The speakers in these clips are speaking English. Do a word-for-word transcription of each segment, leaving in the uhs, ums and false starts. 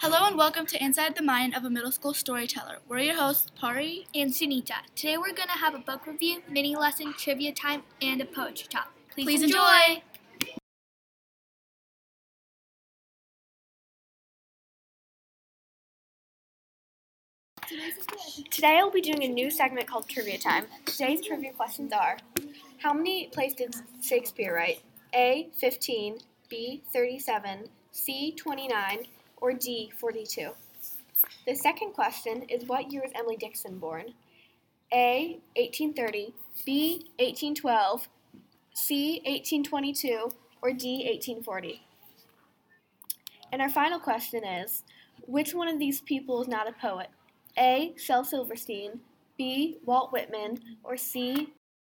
Hello and welcome to Inside the Mind of a Middle School Storyteller. We're your hosts, Pari and Sunita. Today we're going to have a book review, mini lesson, trivia time, and a poetry talk. Please, Please enjoy. enjoy. Today I'll be doing a new segment called Trivia Time. Today's trivia questions are: how many plays did Shakespeare write? A. fifteen, B. thirty-seven, C. twenty-nine, or D. forty-two? The second question is: what year was Emily Dickinson born? A. eighteen thirty, B. eighteen twelve, C. eighteen twenty-two, or D. eighteen forty? And our final question is: which one of these people is not a poet? A. Shel Silverstein, B. Walt Whitman, or C.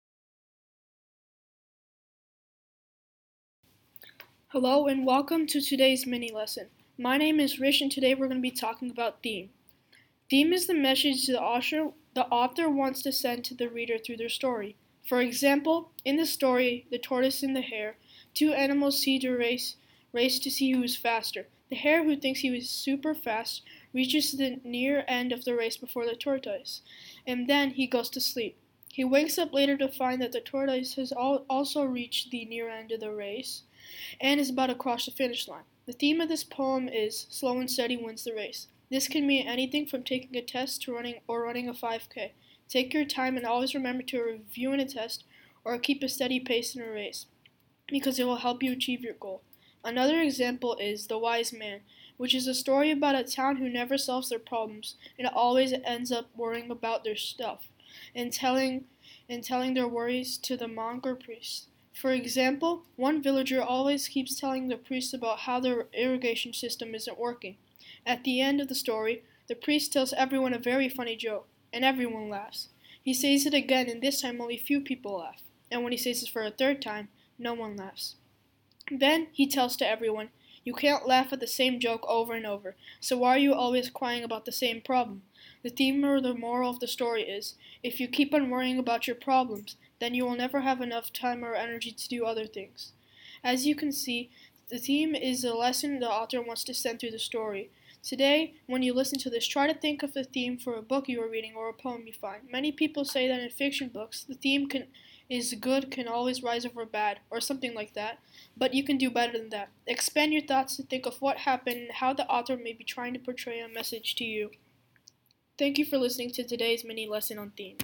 Hello and welcome to today's mini lesson. My name is Rish and today we're going to be talking about theme. Theme is the message the author, the author wants to send to the reader through their story. For example, in the story, The Tortoise and the Hare, two animals see to race, race to see who is faster. The hare, who thinks he was super fast, reaches the near end of the race before the tortoise, and then he goes to sleep. He wakes up later to find that the tortoise has al- also reached the near end of the race and is about to cross the finish line. The theme of this poem is slow and steady wins the race. This can mean anything from taking a test to running or running a five K. Take your time and always remember to review in a test or keep a steady pace in a race, because it will help you achieve your goal. Another example is The Wise Man, which is a story about a town who never solves their problems and always ends up worrying about their stuff and telling and telling their worries to the monk or priest. For example, one villager always keeps telling the priest about how their irrigation system isn't working. At the end of the story, the priest tells everyone a very funny joke, and everyone laughs. He says it again, and this time only few people laugh. And when he says it for a third time, no one laughs. Then he tells to everyone, you can't laugh at the same joke over and over, so why are you always crying about the same problem? The theme or the moral of the story is, if you keep on worrying about your problems, then you will never have enough time or energy to do other things. As you can see, the theme is a lesson the author wants to send through the story. Today, when you listen to this, try to think of the theme for a book you are reading or a poem you find. Many people say that in fiction books, the theme can is good can always rise over bad, or something like that, but you can do better than that. Expand your thoughts to think of what happened and how the author may be trying to portray a message to you. Thank you for listening to today's mini lesson on theme.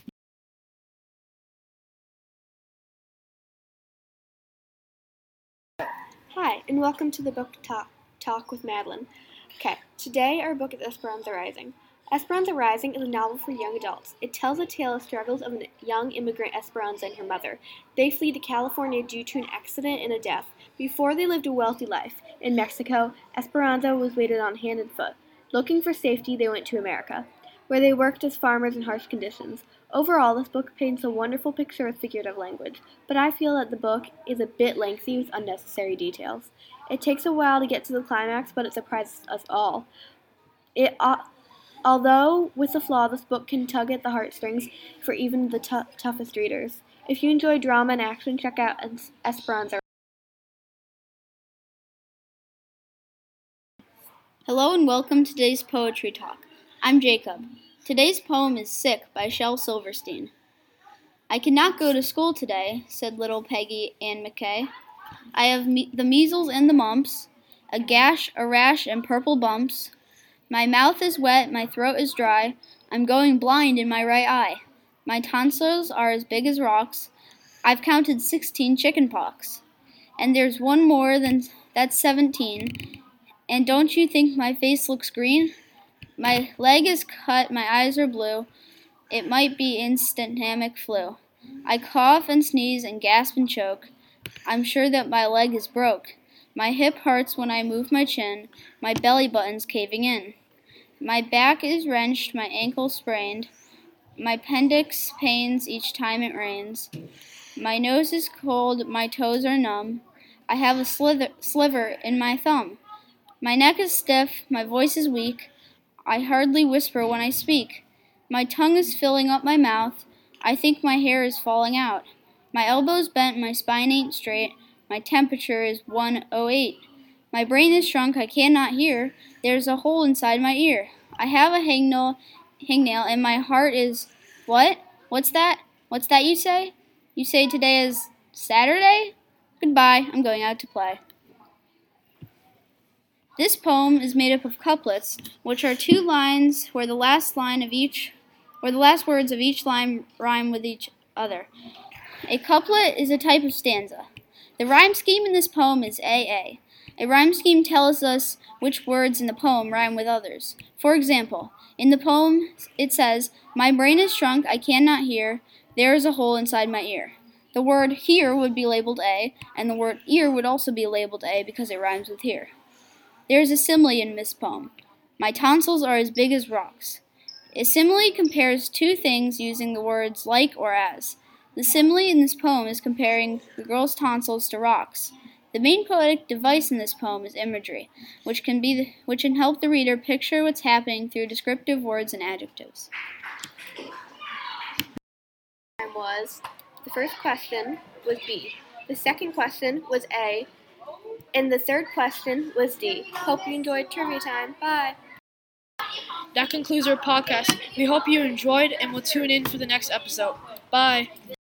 Hi, and welcome to the book talk, talk with Madeline. Okay, today our book is Esperanza Rising. Esperanza Rising is a novel for young adults. It tells the tale of struggles of a young immigrant Esperanza and her mother. They flee to California due to an accident and a death. Before they lived a wealthy life. In Mexico, Esperanza was waited on hand and foot. Looking for safety, they went to America, where they worked as farmers in harsh conditions. Overall, this book paints a wonderful picture with figurative language, but I feel that the book is a bit lengthy with unnecessary details. It takes a while to get to the climax, but it surprises us all. It uh, Although, with a flaw, this book can tug at the heartstrings for even the t- toughest readers. If you enjoy drama and action, check out es- Esperanza. Hello and welcome to today's poetry talk. I'm Jacob. Today's poem is Sick by Shel Silverstein. I cannot go to school today, said little Peggy Ann McKay. I have me- the measles and the mumps, a gash, a rash, and purple bumps. My mouth is wet, my throat is dry, I'm going blind in my right eye. My tonsils are as big as rocks, I've counted sixteen chicken pox. And there's one more than that's seventeen. And don't you think my face looks green? My leg is cut, my eyes are blue, it might be instant hammock flu. I cough and sneeze and gasp and choke, I'm sure that my leg is broke. My hip hurts when I move my chin, my belly button's caving in. My back is wrenched, my ankle sprained, my appendix pains each time it rains. My nose is cold, my toes are numb, I have a slither, sliver in my thumb. My neck is stiff, my voice is weak, I hardly whisper when I speak. My tongue is filling up my mouth, I think my hair is falling out. My elbow's bent, my spine ain't straight, my temperature is one oh eight. My brain is shrunk, I cannot hear. There's a hole inside my ear. I have a hangnail, hangnail, and my heart is... What? What's that? What's that you say? You say today is Saturday? Goodbye, I'm going out to play. This poem is made up of couplets, which are two lines where the last line of each, where the last words of each line rhyme with each other. A couplet is a type of stanza. The rhyme scheme in this poem is A A. A rhyme scheme tells us which words in the poem rhyme with others. For example, in the poem it says, "My brain is shrunk, I cannot hear, there is a hole inside my ear." The word hear would be labeled A, and the word ear would also be labeled A because it rhymes with hear. There is a simile in this poem. My tonsils are as big as rocks. A simile compares two things using the words like or as. The simile in this poem is comparing the girl's tonsils to rocks. The main poetic device in this poem is imagery, which can be the, which can help the reader picture what's happening through descriptive words and adjectives. Was the first question was B. The second question was A. And the third question was D. Hope you enjoyed trivia time. Bye. That concludes our podcast. We hope you enjoyed and will tune in for the next episode. Bye.